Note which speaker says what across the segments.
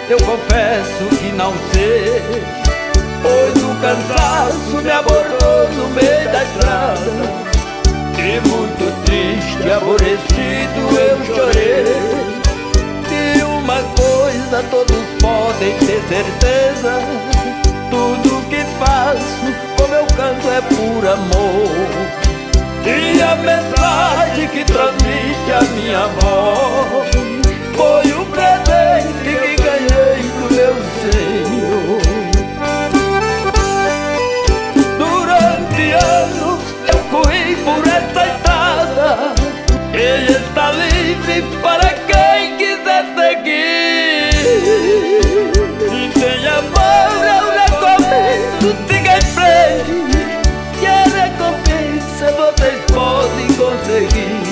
Speaker 1: eu confesso que não sei, pois o cansaço me abordou no meio da estrada. E muito triste e aborrecido eu chorei. De uma coisa todos podem ter certeza: tudo que faço com meu canto é por amor. E a mensagem que transmite a minha voz foi o presente que ganhei do meu Senhor. Durante anos eu corri por essa estrada, Ele está livre para quem quiser seguir. E sem amor eu recomendo, siga em frente, que a recompensa vocês podem conseguir.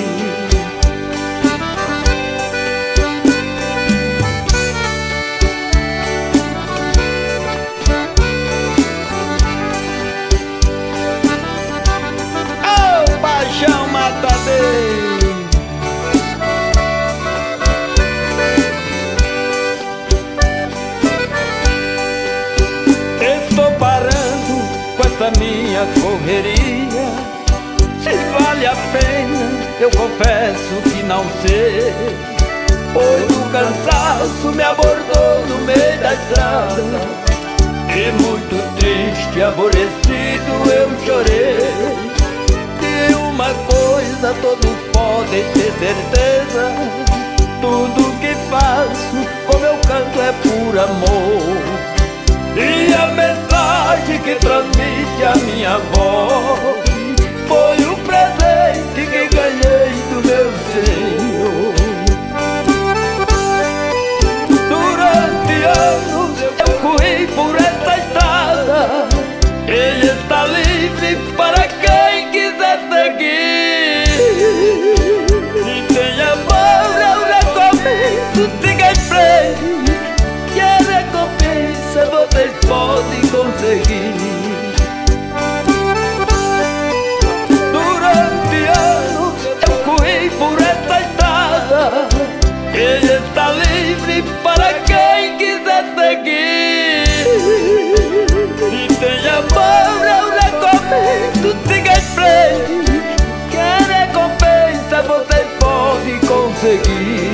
Speaker 1: Paixão matadeira. Estou parando com essa minha correria. Se vale a pena, eu confesso que não sei, pois o cansaço me abordou no meio da estrada. E muito triste e aborrecido eu chorei. Uma coisa todos podem ter certeza: tudo que faço com meu canto é por amor. E a mensagem que transmite a minha voz foi o presente que ganhei do meu Senhor. Durante anos eu corri por essa estrada, Ele está livre para quem quiser seguir. E sem amor eu recomendo, siga em frente, que a recompensa vocês podem conseguir. Durante anos eu corri por essa estrada, Ele está livre para quem quiser seguir. E sem amor eu recomendo, siga em frente, que a recompensa vocês podem conseguir.